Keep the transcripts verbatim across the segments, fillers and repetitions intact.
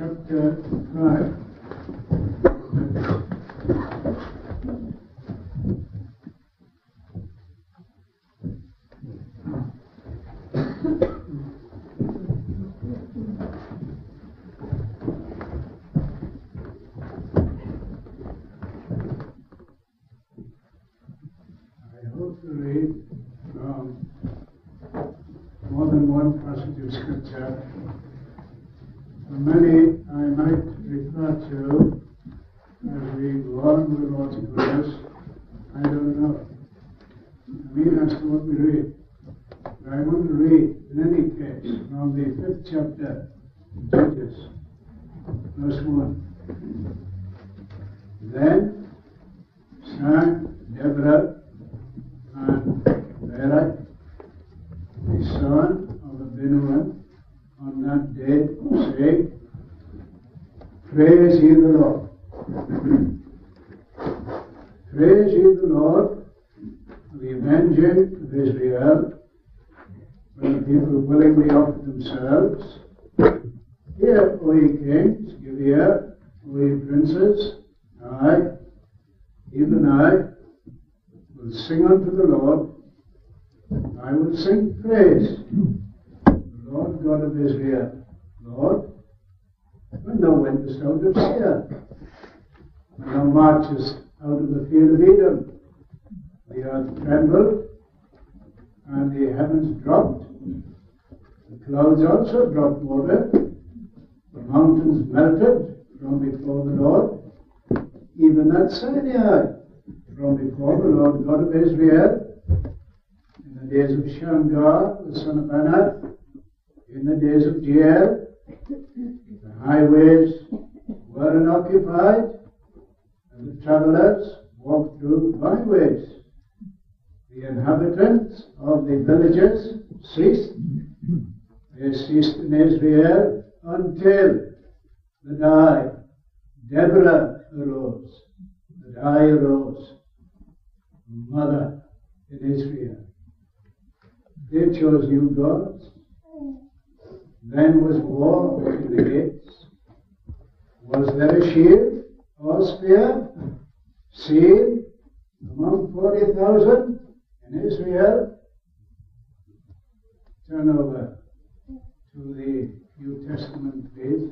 chapter five. I hope to read from more than one passage of Scripture. For many I might refer to as we go on with the Lord's grace. I don't know. I mean, as to what we read. But I want to read, in any case, from the fifth chapter, Judges, verse one. Then sang Deborah and Barak, the son of Abinoam, on that day, say, Praise ye the Lord. Praise ye the Lord for the avenging of Israel, when the people willingly offered themselves. Hear, O ye kings, give ear, O ye princes, I, even I, will sing unto the Lord. I will sing praise. Lord God of Israel, Lord, when thou wentest out of Seir, when thou marchest out of the field of Edom, the earth trembled, and the heavens dropped, the clouds also dropped water, the mountains melted from before the Lord, even at Sinai, from before the Lord God of Israel, in the days of Shamgar, the son of Anath, in the days of Jael, the highways were unoccupied, and the travelers walked through byways. The inhabitants of the villages ceased. They ceased in Israel until the day Deborah arose. The day arose, mother in Israel. They chose new gods. Then was war in the gates. Was there a shield or spear seen among forty thousand in Israel? Turn over to the New Testament, please.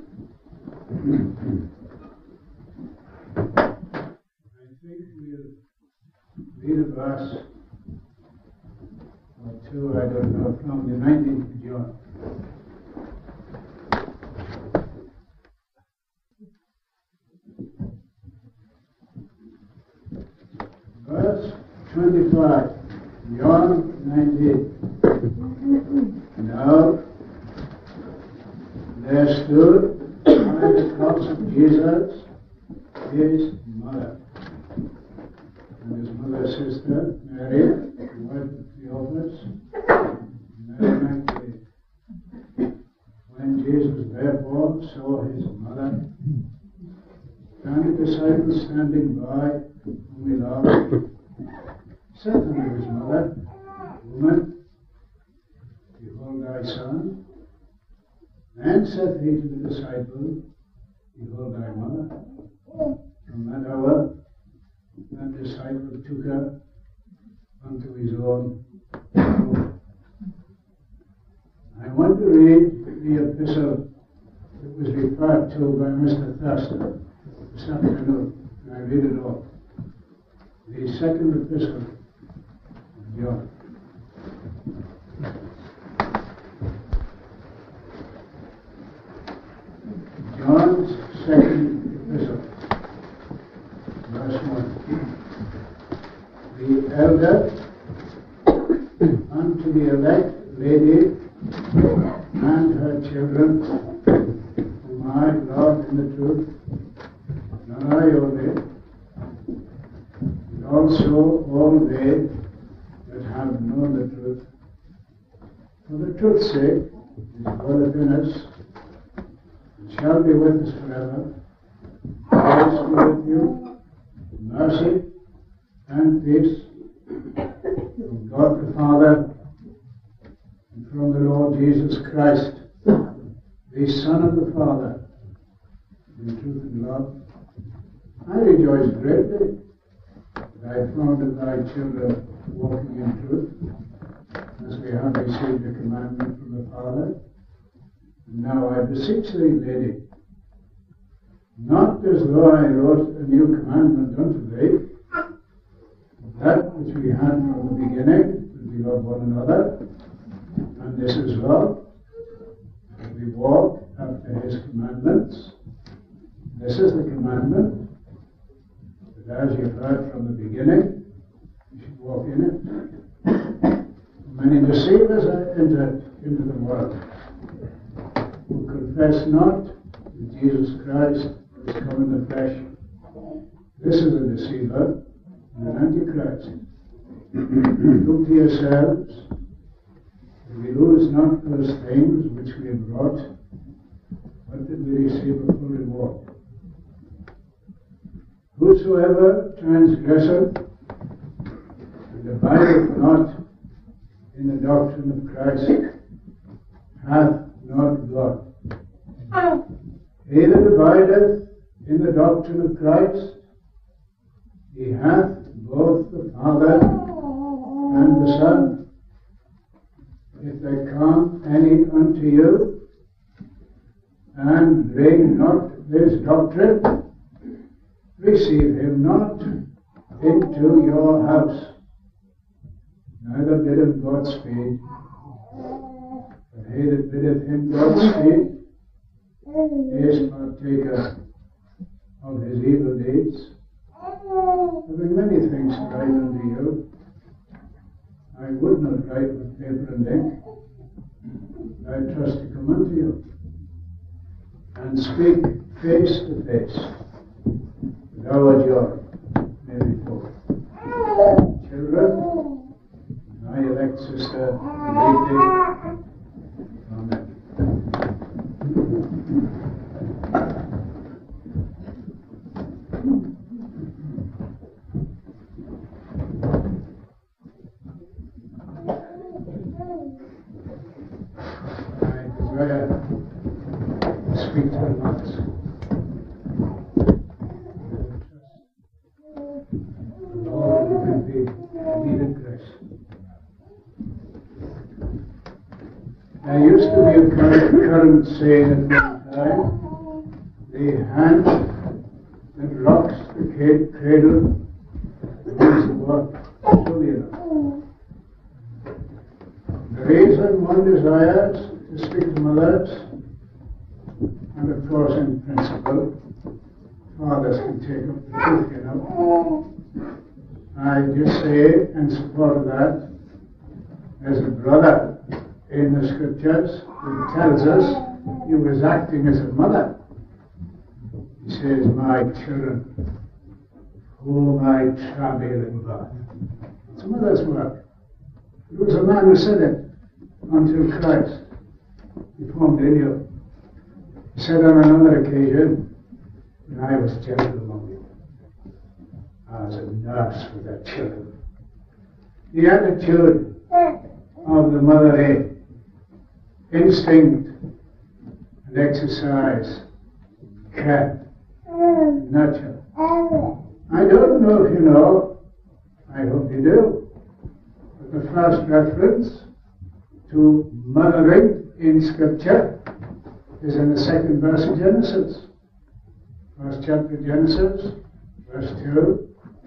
I think we'll read a verse or two, I don't know, from the nineteenth John. Verse twenty-five, John nineteen. Now there stood by the cross of Jesus his mother, and his mother's sister, Mary, the wife of Cleophas, and Mary Magdalene. When Jesus therefore saw his mother, and the disciples standing by, whom he loved, said unto his mother, Woman, behold thy son. And said he to the disciple, Behold thy mother. From that hour, that disciple took her unto his own home. I want to read the epistle that was referred to by Mister Thurston this afternoon. I read it all. The second epistle of John. John's second epistle, verse one. The elder unto the elect lady and her children, whom I love in the truth, not I only, but also all they that have known the truth. For the truth's sake is dwelleth in us, and shall be with us forever. Grace be with you, mercy and peace from God the Father and from the Lord Jesus Christ, the Son of the Father, in truth and love. I rejoice greatly that I found that thy children walking in truth, as we have received a commandment from the Father. And now I beseech thee, lady, not as though I wrote a new commandment unto thee, but that which we had from the beginning, that we love one another, and this is love, that we walk after his commandments. This is the commandment, that as you've heard from the beginning, you should walk in it. Many deceivers are entered into the world, who confess not that Jesus Christ has come in the flesh. This is a deceiver and an antichrist. Look to yourselves, that we lose not those things which we have brought, but that we receive a full reward. Whosoever transgresseth and abideth not in the doctrine of Christ hath not God. He that abideth in the doctrine of Christ, he hath both the Father and the Son. If there come any unto you, and bring not this doctrine, receive him not into your house, neither bid him Godspeed. But he that biddeth him Godspeed is partaker of his evil deeds. Having many things to write unto you, I would not write with paper and ink. I trust to come unto you and speak face to face with our joy may be full. Children, my elect sister, Lady, Amen. I desire to speak to the mothers. The Lord will be needed grace. There used to be a current, current saying at one time, the hand that rocks the cradle is the work to the other. The reason one desires to speak to mothers, and of course in principle, fathers can take up the truth, you know. I just say in support of that, there's a brother in the scriptures who tells us he was acting as a mother. He says, my children, whom I travail in God. It's a mother's work. It was a man who said it until Christ. He formed in you. He said on another occasion, when I was gentle among you, I was a nurse for their children. The attitude of the motherly instinct and exercise, care, nurture. I don't know if you know, I hope you do, but the first reference to mothering in Scripture is in the second verse of Genesis. First chapter of Genesis, verse two.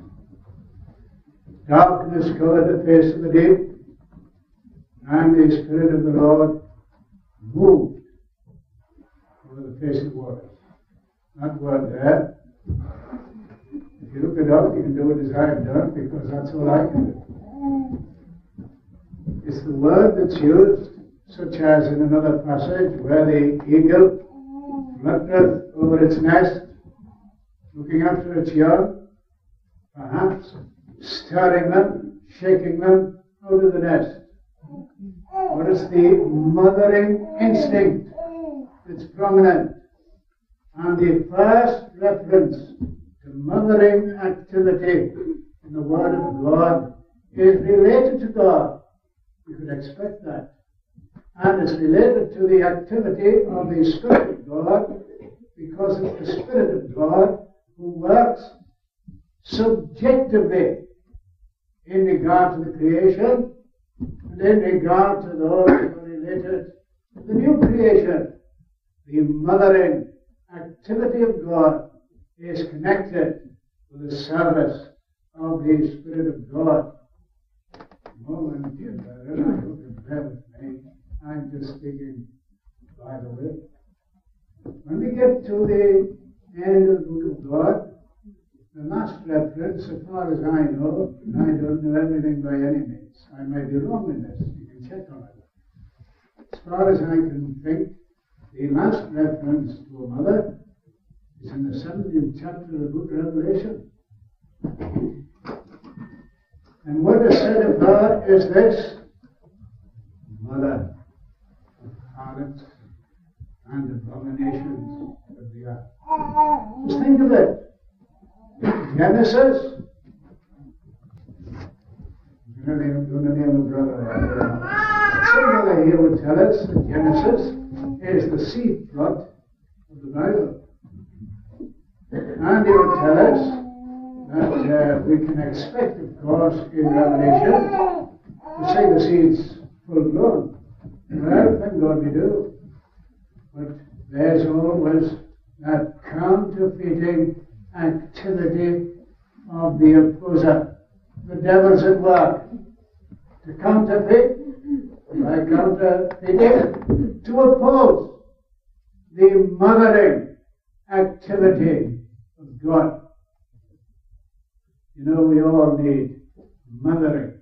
Darkness covered the face of the deep, and the Spirit of the Lord moved over the face of the waters. That word there, if you look it up, you can do it as I have done, because that's all I can do. It's the word that's used, such as in another passage, where the eagle fluttereth over its nest, looking after its young, perhaps stirring them, shaking them out of the nest. What is the mothering instinct that's prominent? And the first reference to mothering activity in the Word of God is related to God. You could expect that. And it's related to the activity of the Spirit of God, because it's the Spirit of God who works subjectively in regard to the creation and in regard to those who are related to the new creation. The mothering activity of God is connected with the service of the Spirit of God. Moment, dear brother, I hope you bear with me. I'm just speaking by the way. When we get to the end of the book of God, the last reference, so far as I know, and I don't know everything by any means, I may be wrong in this, you can check on it. As far as I can think, the last reference to a mother is in the seventeenth chapter of the book of Revelation. And what is said of her is this: mother of harlots and abominations of the earth. Just think of it. Genesis. I'm going to name a brother. Some brother here would tell us that Genesis is the seed plot of the Bible. And he would tell us that uh, we can expect, of course, in Revelation to see the seeds full grown. Well, thank God we do. But there's always that counterfeiting activity of the opposer. The devil's at work to counterfeit, by counterfeiting, to oppose the mothering activity of God. You know, we all need mothering.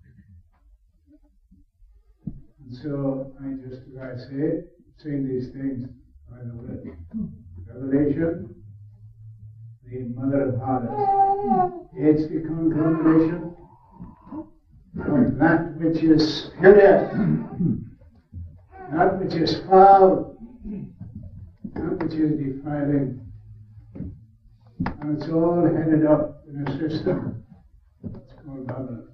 And so, I just, as I say, saying these things by the way. Revelation, the mother of harlots, hates the conglomeration of that which is spurious, that which is foul, that which is defiling. And it's all headed up in a system. It's called Babylon.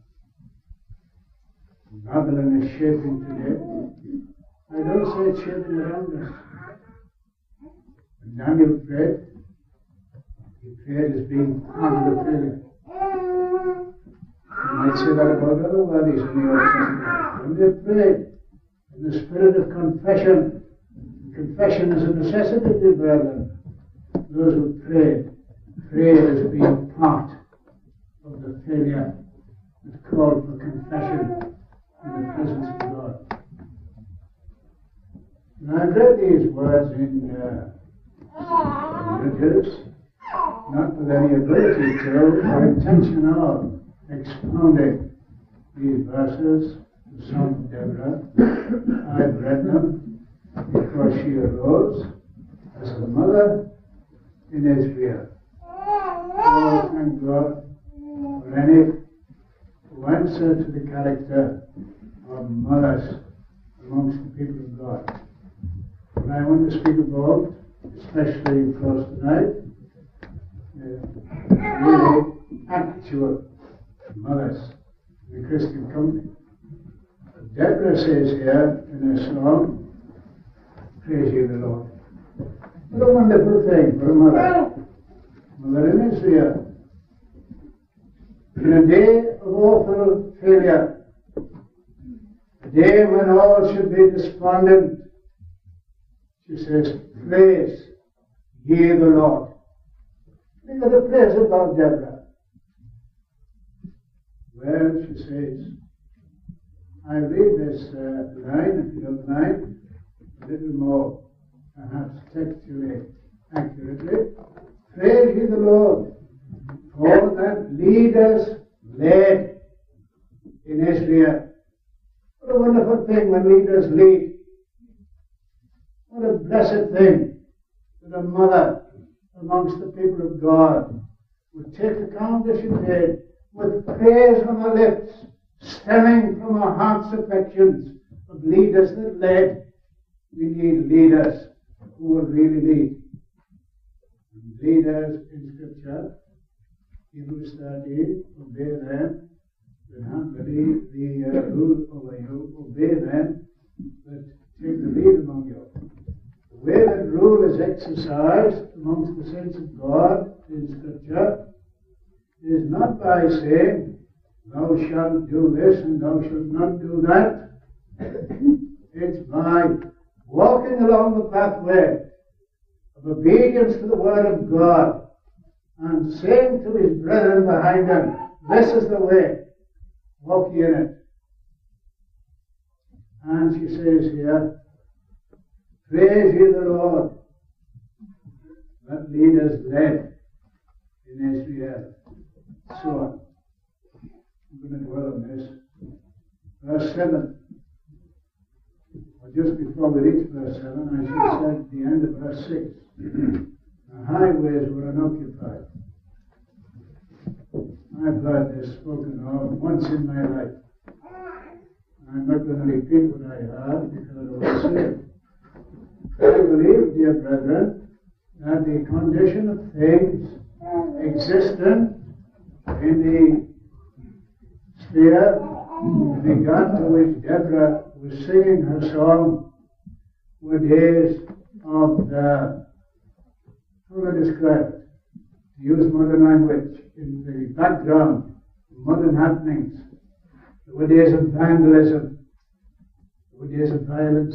Babylon is shaping today. I don't say it's shaping around us. When Daniel prayed, he prayed as being part of the failure. You might say that about other bodies in the Old Testament. When they prayed in the spirit of confession, confession is a necessity, brethren. Those who pray, pray as being part of the failure that called for confession in the presence of God. And I've read these words in uh, Judges, not with any ability to or intention of expounding these verses, the Song of Deborah. I've read them because she arose as a mother in Israel. Oh, thank God for any who answer to the character of mothers amongst the people of God. But I want to speak about, especially for us tonight, uh, really actual mothers in the Christian company. Deborah says here in her song, praise ye the Lord. What a wonderful thing for a mother. Mother in Israel. In a day of awful failure, a day when all should be despondent, she says, praise ye the Lord. Think of the praise about Deborah. Well, she says, I read this uh, line, if you don't mind, a little more, perhaps textually accurately. Praise ye the Lord, for that leaders led in Israel. What a wonderful thing when leaders lead. What a blessed thing that a mother amongst the people of God would take account as she did, with praise on her lips, stemming from her heart's affections of leaders that led. We need leaders who will really lead. And leaders in Scripture, Hebrews thirteen, obey them that have the, the uh, rule over you, obey them that take the lead among you. The way that rule is exercised amongst the saints of God in Scripture is not by saying, thou shalt do this and thou shalt not do that. It's by walking along the pathway of obedience to the Word of God and saying to his brethren behind him, this is the way, walk ye in it. And she says here, praise ye the Lord that leaders led in Israel. So on. I'm going to dwell on this. Verse seven. Or just before we reach verse seven, I should have said at the end of verse six. The highways were unoccupied. I've heard this spoken of once in my life. I'm not going to repeat what I heard because I don't want to say it. I believe, dear brethren, that the condition of things existent in the sphere in regard to which Deborah was singing her song were days of the, how do I describe it? To use modern language, in the background of modern happenings. There were days of vandalism, there were days of violence,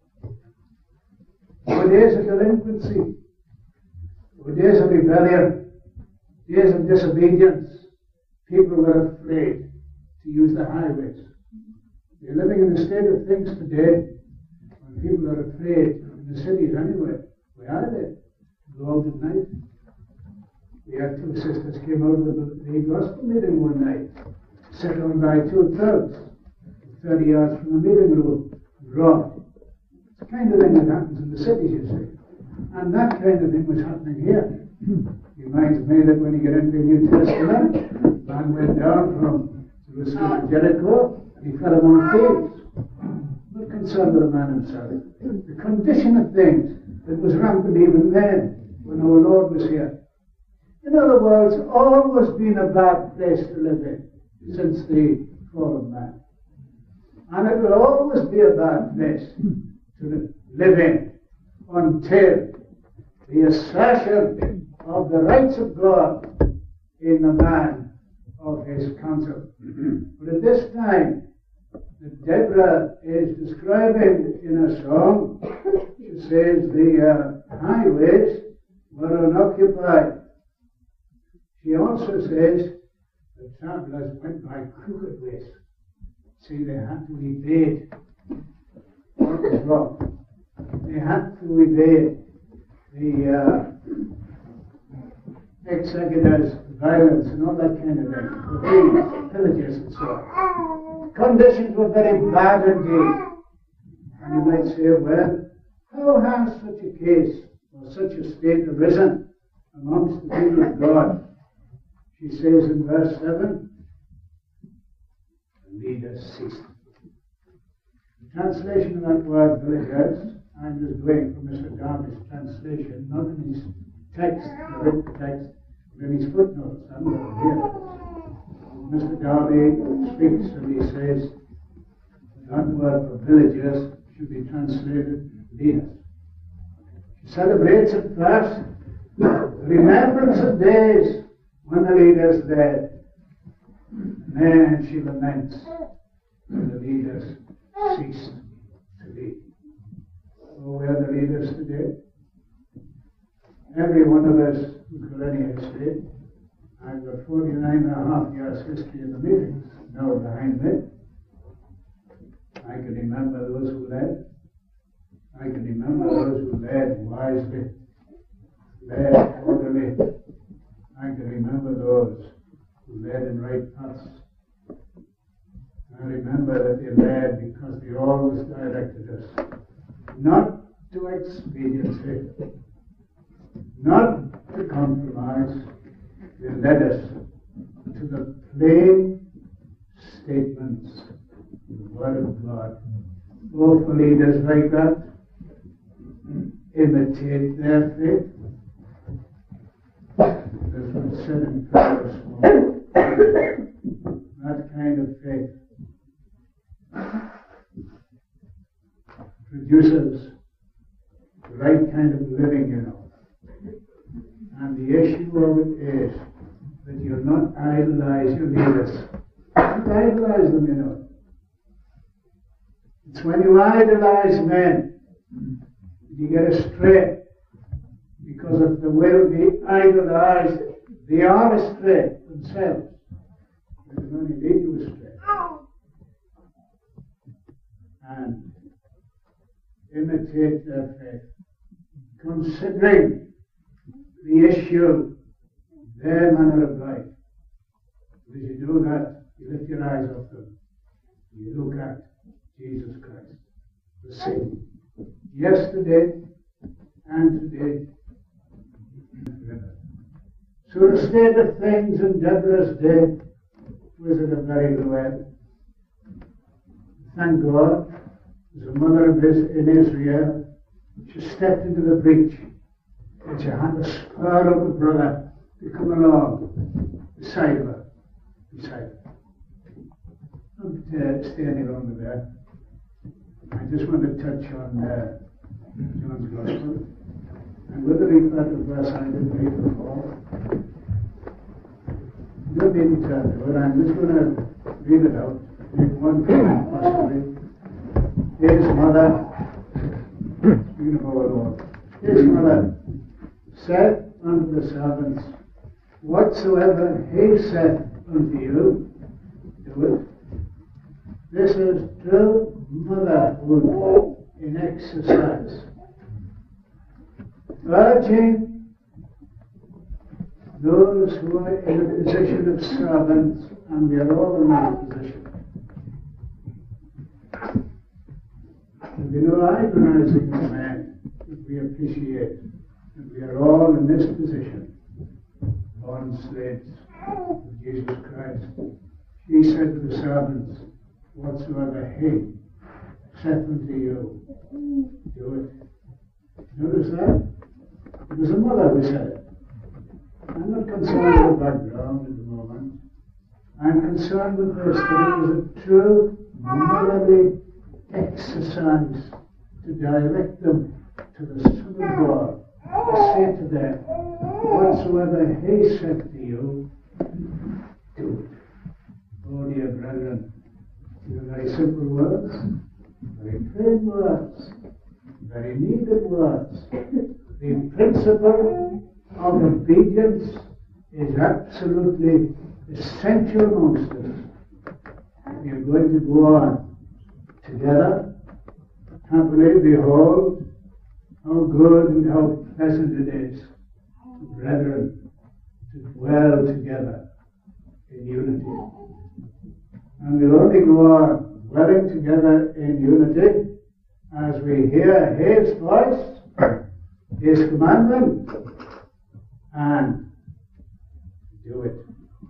there were days of delinquency, there were days of rebellion, days of disobedience. People were afraid to use the highways. We're living in a state of things today when people are afraid in the cities anyway. Where are they? Go out at night. We had two sisters came out of the, the gospel meeting one night, sat on by two thugs, thirty yards from the meeting room, robbed. It's the kind of thing that happens in the cities, you see. And that kind of thing was happening here. Reminds me that when you get into the New Testament, man went down from Jerusalem to Jericho, and he fell among thieves. Not concerned with the man himself. The condition of things that was rampant even then, when our Lord was here. In other words, always been a bad place to live in since the fall of man. And it will always be a bad place to live in until the assertion of the rights of God in the man of his counsel. But at this time, that Deborah is describing in a song, she says the uh, highways were unoccupied. She also says the travelers went by crooked ways. See, they had to evade what was wrong. They had to evade the uh, executors, violence, and all that kind of thing, the thieves, pillagers, and so on. Conditions were very bad indeed. And you might say, well, how has such a case or such a state arisen amongst the people of God? She says in verse seven, the leaders ceased. The translation of that word, villagers, I'm just going from Mister Darby's translation, not in his text, the written text, but in his footnotes. I'm over here. Mister Darby speaks and he says that word for villagers should be translated leaders. She celebrates at first the remembrance of days when the leaders led. And then she laments when the leaders ceased to lead. Oh, we are the leaders today. Every one of us who's got any history. I've got forty-nine and a half years history in the meetings now behind me. I can remember those who led. I can remember those who led wisely, led orderly. I can remember those who led in right paths. I remember that they led because they always directed us, not to expediency, not to compromise. They led us to the plain statements of the Word of God. Oh, for leaders like that, imitate their faith. As was said in prayer this morning, that kind of faith produces the right kind of living, you know. And the issue of it is that you'll not idolize your leaders. Don't idolize them, you know. It's when you idolize men that you get astray. Because if they will be idolized, they are astray themselves. They can only lead you astray. And imitate their faith. Considering the issue, their manner of life. As you do that, you lift your eyes off them. You look at Jesus Christ, the same, yesterday and today and forever. So the state of things in Deborah's day was at a very low ebb. Thank God, as a mother of his in Israel, she stepped into the breach and she had to spur up a brother to come along beside her, beside her. Don't uh, stay any longer there. I just want to touch on uh, John's Gospel. And with the read that verse I didn't read before. You don't need to turn to it. I'm just going to read it out. Read one comment possibly. His mother, speaking of our Lord, his mother said unto the servants, whatsoever he said unto you, do it. This is true motherhood in exercise. Urging those who are in a position of servants, and we are all in that position. There'll be no idolizing of man that we appreciate that we are all in this position, born slaves of Jesus Christ. He said to the servants, whatsoever he saith unto you, do it. Notice that? It was a mother who said it. I'm not concerned with background at the moment. I'm concerned with this, that it was a true motherly exercise to direct them to the Son of God, to say to them, whatsoever he said to you, do it. Oh, dear brethren, these are very simple words, very plain words, very needed words. The principle of obedience is absolutely essential amongst us. We are going to go on together. Happily, behold, how good and how pleasant it is, brethren, to dwell together in unity. And we'll only go on dwelling together in unity as we hear his voice, his commandment, and do it.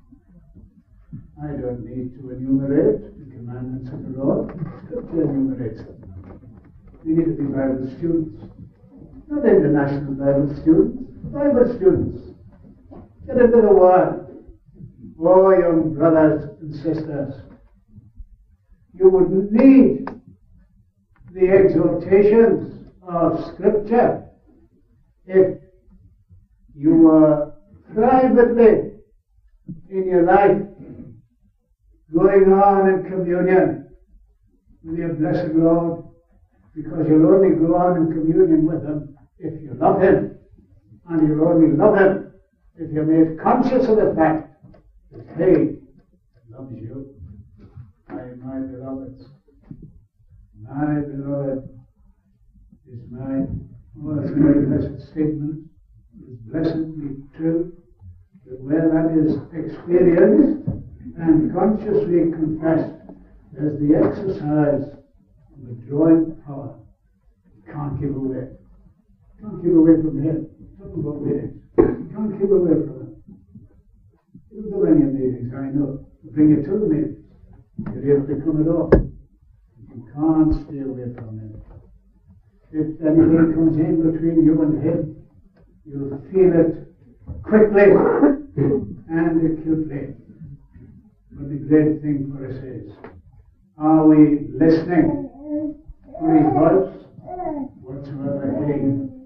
I don't need to enumerate the commandments of the Lord. Scripture enumerates them. We need to be Bible students, not international Bible students, Bible students. Get into the Word. Oh, young brothers and sisters, you wouldn't need the exhortations of Scripture if you were privately in your life going on in communion with your blessed Lord, because you'll only go on in communion with Him if you love Him, and you'll only love Him if you're made conscious of the fact that He loves you. My, my beloved, my beloved is mine. Oh, it's a very blessed statement. It's blessedly true that where that is experienced and consciously confessed as the exercise of the drawing power, you can't keep away. You can't keep away from Him. Talking about meetings. You can't keep away from Him. You don't go any meetings, I know. Bring you to the meetings. You're able to come at all. You can't stay away from Him. If anything comes in between you and Him, you'll feel it quickly and acutely. But the great thing for us is, are we listening for His voice? Whatsoever He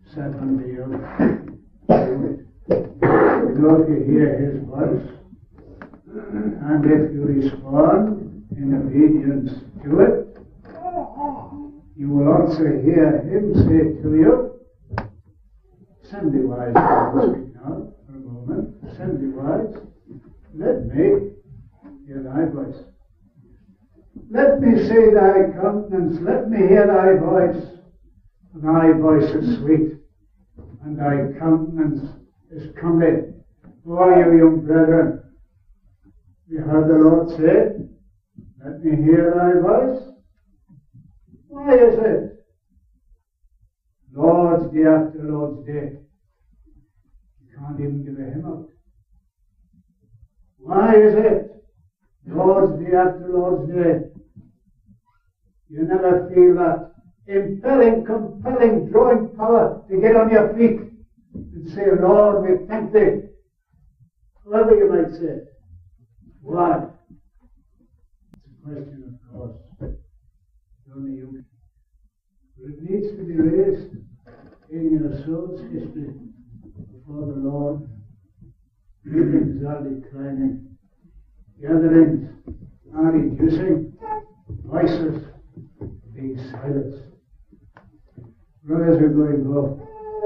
said unto you, do it. You know, if you hear his voice, and if you respond in obedience to it, you will also hear him say to you, assembly-wise, I will speak now for a moment, assembly-wise, let me hear thy voice. Let me see thy countenance, let me hear thy voice. Thy voice is sweet, and thy countenance is comely. O you young brethren, you heard the Lord say, let me hear thy voice. Why is it? Lord's Day after Lord's Day, you can't even give a hymn out. Why is it? Lord's Day after Lord's Day, you never feel that impelling, compelling, drawing power to get on your feet and say, Lord, we thank thee. Whatever you might say. Why? It's a question, of course. Only you. But it needs to be raised in your soul's history before the Lord. Meetings are declining. Gatherings are reducing. Voices being silenced. Brothers are going home.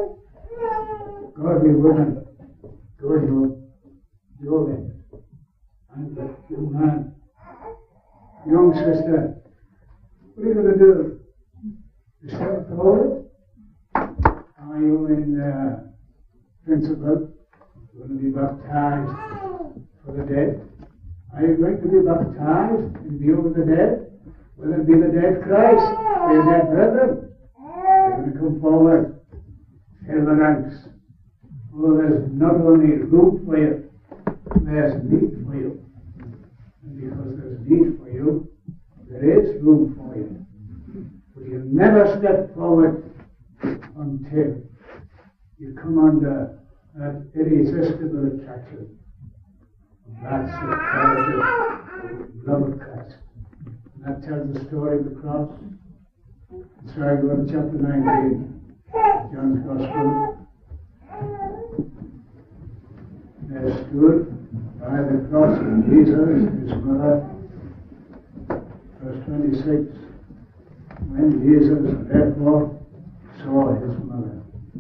Godly women going home. Jolly. And the young man. Young sister. What are you going to do? You step forward? Are you in uh, principle? You're going to be baptized for the dead? Are you going to be baptized in view of the dead? Will it be the dead Christ or your dead brethren? You're going to come forward, fill the ranks. Oh, there's not only room for you, there's need for you. And because there's need for you, there is room for you. But you never step forward until you come under that irresistible attraction. That's the character love of Christ. And that tells the story of the cross. So I go to chapter nineteen, John's Gospel. There stood by the cross of Jesus, his mother. Verse twenty-six, when Jesus therefore saw his mother,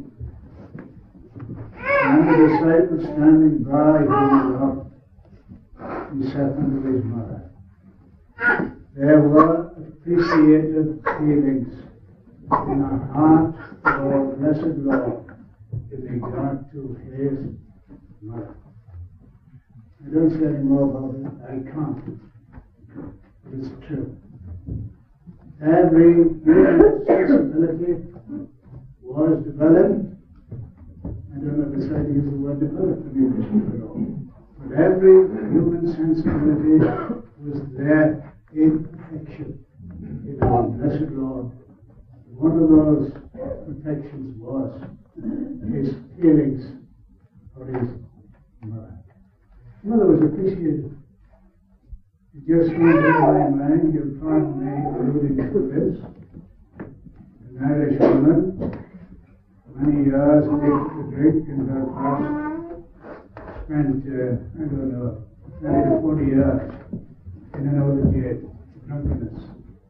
and the disciples standing by whom he loved, he said unto his mother, there were appreciated feelings in our heart for our blessed Lord in regard to his mother. I don't say any more about it, I can't. But it's true. Every human sensibility was developed. I don't know if it's right to use the word developed in English at all. But every human sensibility was there in perfection in our blessed Lord. One of those perfections was his feelings for his mother. Mother was appreciated. It just came to my mind, you'll pardon me alluding to this. An Irish woman, many years addicted to drink in Belfast, spent, uh, I don't know, thirty to forty years in an old jail, drunkenness.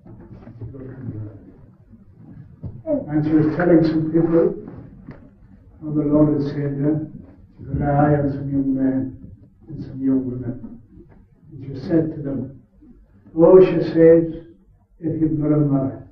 And she was telling some people how the Lord had saved her. She got her eye on some young men and some young women. And she said to them, oh, she says, if you've got a mother,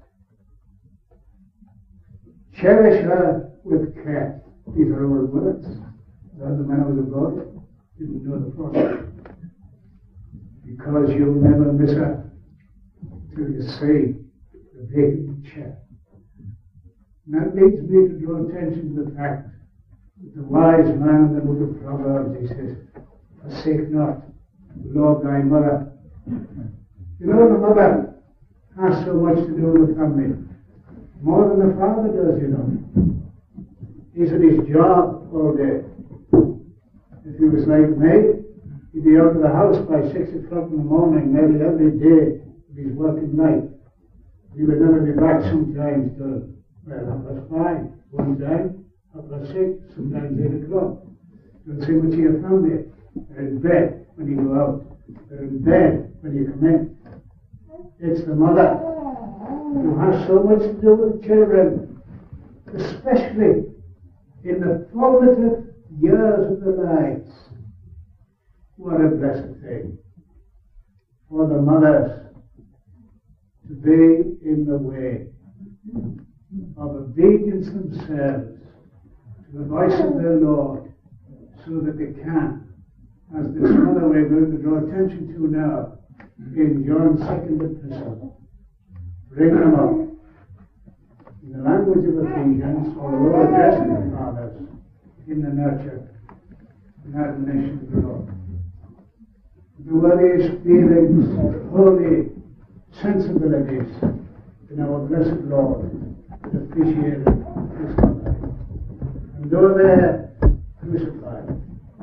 cherish her with care. These are old words. The other man was a boy, didn't know the process. Because you'll never miss her till you see the vacant chair. And that leads me to draw attention to the fact that the wise man in the book of Proverbs, he says, forsake not the Lord thy mother. You know, the mother has so much to do with the family. More than the father does, you know. He's at his job all day. If he was like me, he'd be out of the house by six o'clock in the morning, nearly every day of his working night. He would never be back sometimes till, well, half past five, one time, half past six, sometimes eight o'clock. Don't say much of your family. They're in bed when you go out. They're in bed when you come in. It's the mother who has so much to do with children, especially in the formative years of their lives. What a blessed thing for the mothers to be in the way of obedience themselves to the voice of their Lord, so that they can, as this mother we're going to draw attention to now, in John's second epistle, bring them up in the language of Ephesians, although addressing the fathers in the nurture and admonition of the Lord. The worries, feelings, holy sensibilities in our blessed Lord appreciated His mother. And though they're crucified,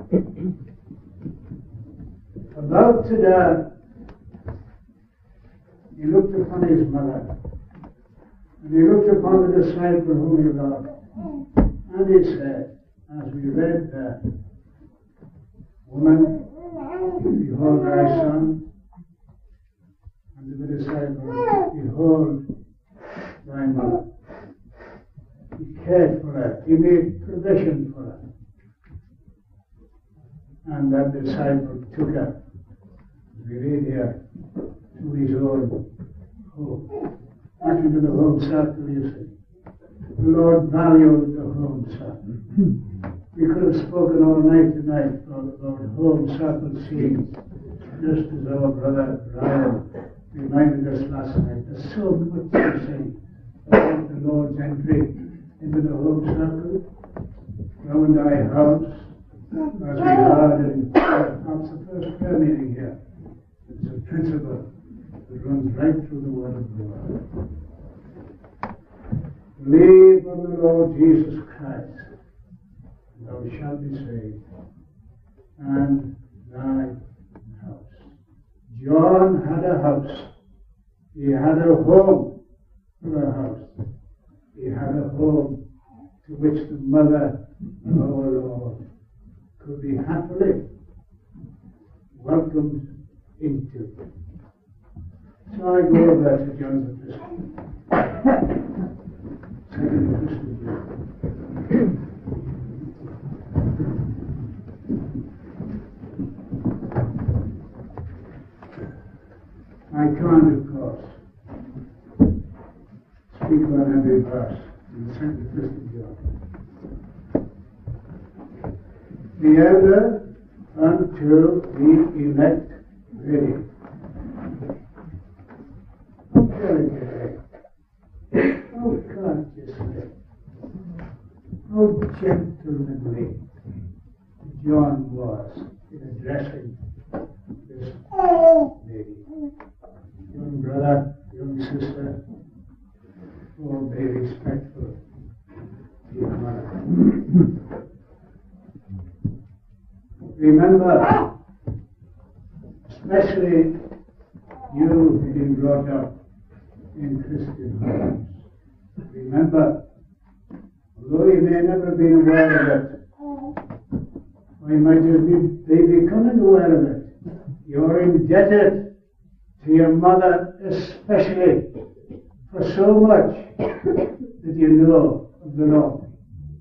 about to die, he looked upon his mother, and he looked upon the disciple whom he loved, and he said, as we read there, "Woman, behold thy son," and to the disciple, "Behold thy mother." He cared for her. He made provision for her. And that disciple took her, as we read here, to his own home. Back into the home circle, you see. The Lord valued the home circle. We could have spoken all night tonight about, about home circle scenes, just as our brother Ryan reminded us last night. There's so much to say about the Lord's entry into the home circle, round thy house, as we heard in perhaps the first prayer meeting here. It's a principle that runs right through the Word of God. Believe on the Lord Jesus Christ, and thou shalt be saved, and thy house. John had a house. He had a home for a house. He had a home to which the mother of our Lord could be happily welcomed into. So I go over to John's epistle. Second epistle of John. I can't, of course, speak on every verse in the second epistle of John. The elder unto the elect ready. How delicate, how courteously, how gentlemanly John was in addressing this lady. Young brother, young sister, all be respectful to your mother. Remember, especially you who've been brought up in Christian homes, remember, although you may never have been aware of it, or you might just be, be becoming aware of it, you're indebted to your mother especially for so much that you know of the Lord.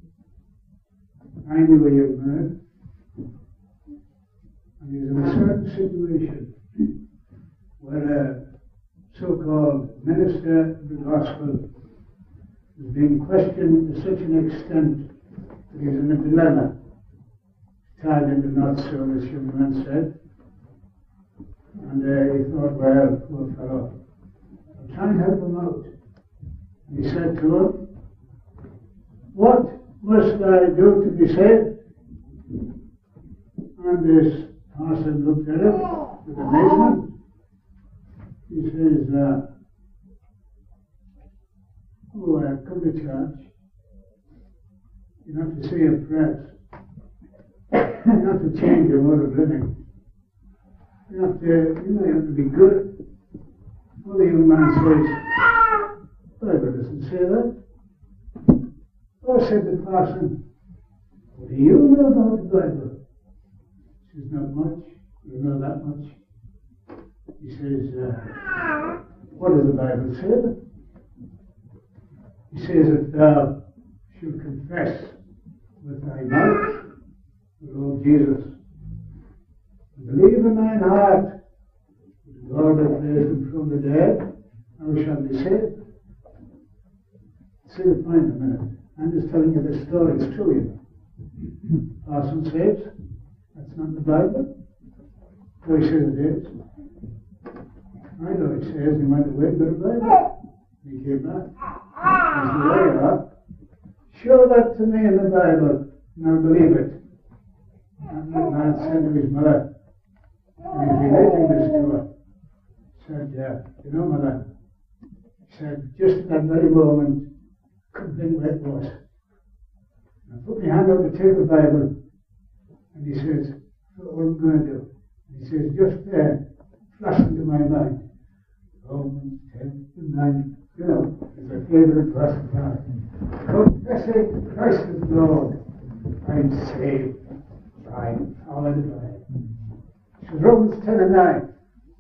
I knew a young man, and he was in a certain situation where a so-called minister of the gospel was being questioned to such an extent that he was in a dilemma, tied into knots, so this young man said. And uh, he thought, well, poor fellow, I'll try and help him out. And he said to him, "What must I do to be saved?" And this parson looked at him with amazement. He says, uh, "Oh, uh, come to church. You have to say a prayer. You have to change your mode of living. You have to, you know, you have to be good." Well, the young man says, "The Bible doesn't say that. Oh, said the parson, what do you know about the Bible? He says, not much. You know that much. He says, uh, what does the Bible say? He says that thou shalt confess with thy mouth the Lord Jesus, and believe in thine heart that God hath raised him from the dead, thou shalt be saved. See the point in a minute. I'm just telling you this story. It's true, you know. Parson says, that's not the Bible. So he says it is. I know it says he went away and got a Bible. He came back. He said, there you are. Show that to me in the Bible, and I'll believe it. And that man said to his mother, and he's relating this to her, said, uh, you know, mother, he said, just at that very moment, couldn't think where it was. And I put my hand out to take the Bible, and he says, what am I going to do? And he says, just there, flashed into my mind, Romans ten and nine, you know, is a favourite verse of mine. Confessing Christ as Lord, I'm saved, I'm followed by him. So Romans ten and nine.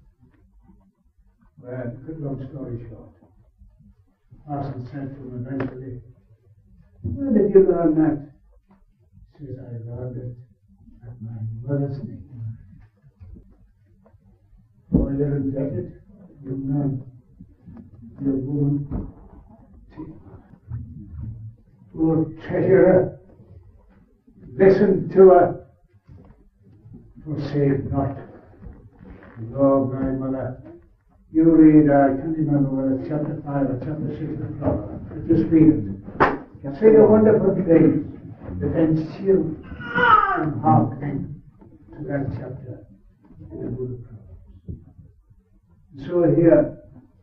Well, to cut a long story short, Parson said to him eventually, where did you learn that? He says, I learned it at my mother's knee. Oh, you're indebted, young man, young woman. Oh, treasurer, listen to her, forsake not. Lord, my mother, you read, I can't remember whether it's chapter five or chapter six of the Proverbs, but just read it. See the wonderful things that ensue from hearkening to that chapter in the book of Proverbs. So here,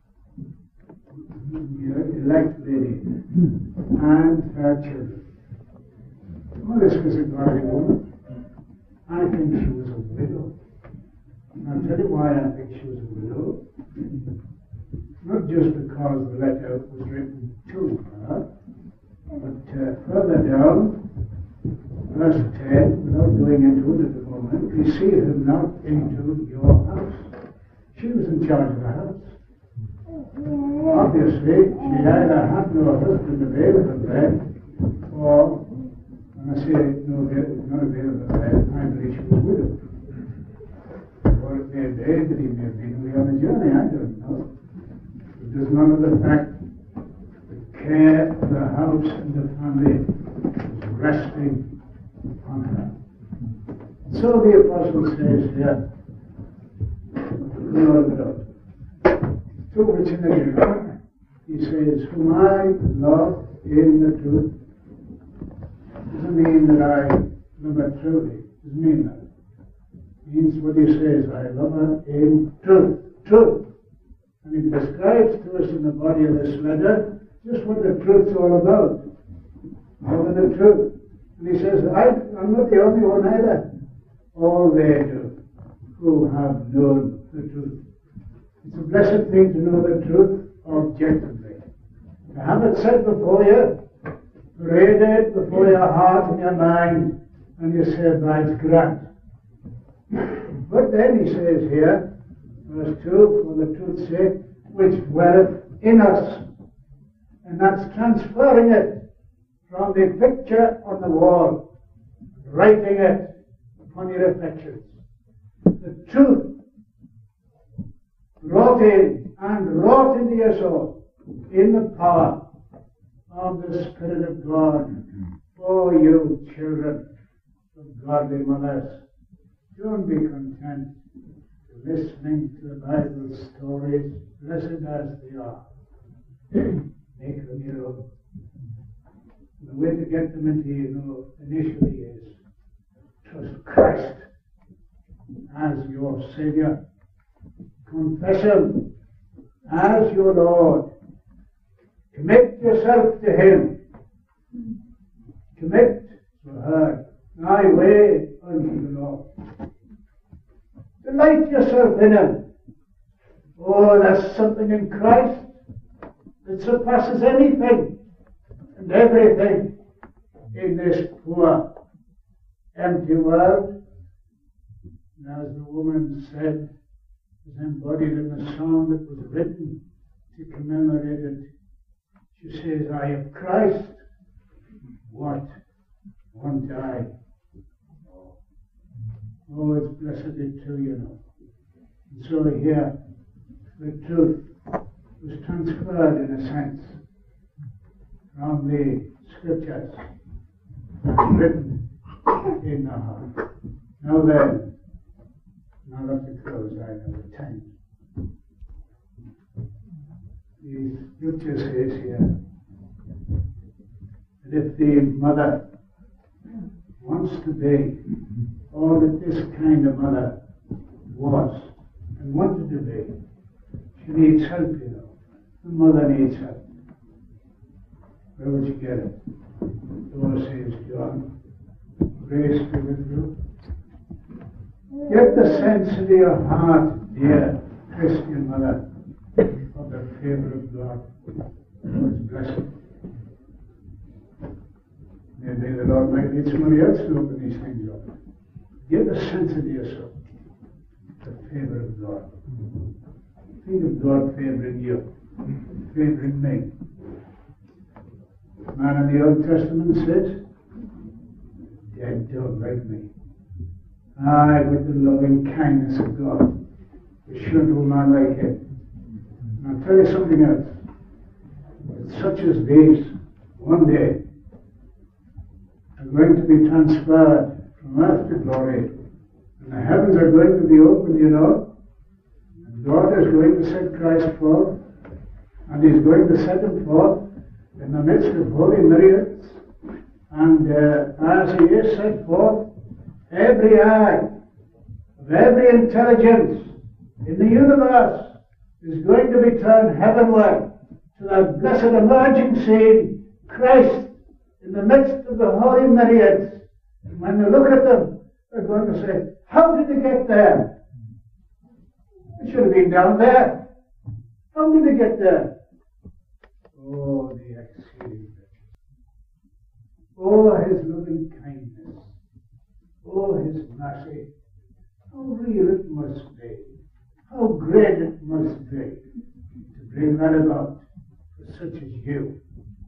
the elect lady and her children. Well, this was a godly woman. I think she was a widow. And I'll tell you why I think she was a widow. Not just because the letter was written to her, but uh, further down, verse ten, without going into it at the moment, receive him not into your house. She was in charge of the house. Obviously, she either had no husband available then, or, when I say no, not available then, I believe she was widowed. Or it may be that he may have been away on a journey, I don't know. It does none of the fact the care of the house and the family was resting upon her. So the apostle says here, no, no. To which in the he says, whom I love in the truth. Doesn't mean that I love her truly. Doesn't mean that. It means what he says, I love her in truth. Truth. And he describes to us in the body of this letter just what the truth's all about. Loving the truth. And he says, I, I'm not the only one either. All they do who have known the truth. It's a blessed thing to know the truth objectively. To have it set before you, read it before your heart and your mind, and you say, by its grant. But then he says here, verse two, for the truth's sake, which dwelleth in us. And that's transferring it from the picture on the wall, writing it upon your affections. The truth brought in and wrought into your soul in the power of the Spirit of God. Oh, you children of godly mothers, don't be content listening to the Bible stories, blessed as they are. Make them your own. The way to get them into you know initially is trust Christ as your Savior. Confess him as your Lord. Commit yourself to him. Commit to her thy way unto the Lord. Delight yourself in him. Oh, there's something in Christ that surpasses anything and everything in this poor, empty world. And as the woman said, is embodied in the song that was written to commemorate it, she says, I have Christ. What want I? Oh, it's blessed too, you know. And so here, the truth was transferred in a sense from the scriptures written in the heart. Now then, now let the close, I know the time. The scripture says here that if the mother wants to be all that this kind of mother was and wanted to be, she needs help, you know. The mother needs help. Where would you get it? The Lord says, John, grace be with you. Get the sense into your heart, dear Christian mother, of the favor of God, God's blessing. Maybe the Lord might need somebody else to open these things up. Get the sense into yourself, the favor of God. Think of God favoring you, favoring me. The man in the Old Testament says, dead dog like me. I, with the loving kindness of God, the shrewd man like him. And I'll tell you something else. With such as these, one day, are going to be transferred from earth to glory. And the heavens are going to be opened, you know. And God is going to set Christ forth. And He's going to set Him forth in the midst of holy myriads. And uh, as He is set forth, every eye of every intelligence in the universe is going to be turned heavenward to that blessed emerging scene, Christ in the midst of the holy myriads. And when they look at them, they're going to say, how did they get there? They should have been down there. How did they get there? Oh, the exceeding riches. Oh, His loving kindness. Oh, His mercy. How real it must be. How great it must be to bring that about for such as you.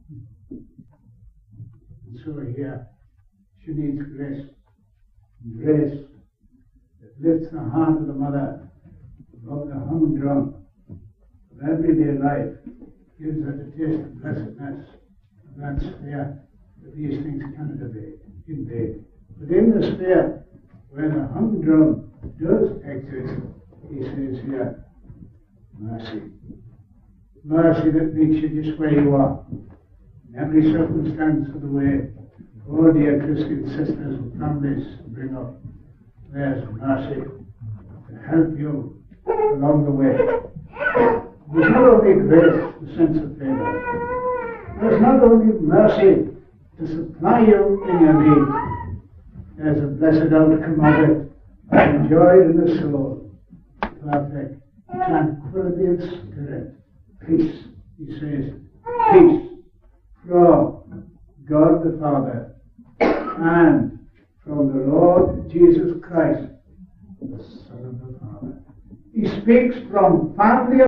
And so here, she needs grace. Grace that lifts the heart of the mother above the humdrum of everyday life, gives her the taste of blessedness. And that's there that these things cannot evade, invade. But in the sphere where the humdrum does exist, he says here, mercy. Mercy that meets you just where you are, in every circumstance of the way. Oh, dear Christian sisters and families bring up, there's mercy to help you along the way. There's not only grace, the sense of favor. There's not only mercy to supply you in your need. There's a blessed outcome of it, enjoyed in the soul. Perfect tranquility of spirit. Peace, he says. Peace from God the Father and from the Lord Jesus Christ, the Son of the Father. He speaks from family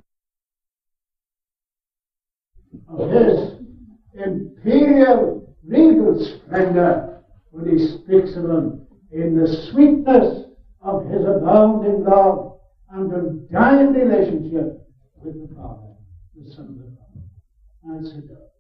of His imperial regal splendor when He speaks of Him in the sweetness of His abounding love and undying relationship with the Father, the Son of the Father. I sit down.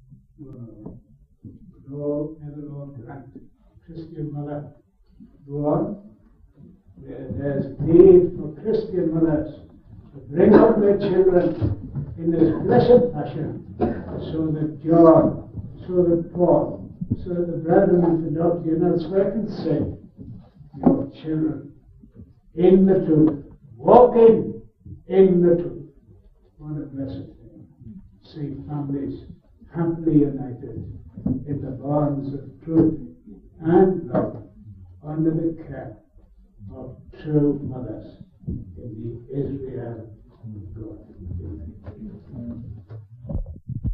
Lord, may the Lord grant, Christian mother, go on. There's need for Christian mothers to bring up their children in this blessed fashion, so that John, so that Paul, so that the brethren of Philadelphia and elsewhere can say, your children in the truth, walking in the truth. What a blessed thing. See families happily united in the bonds of truth and love under the care of true mothers in the Israel of God. Amen.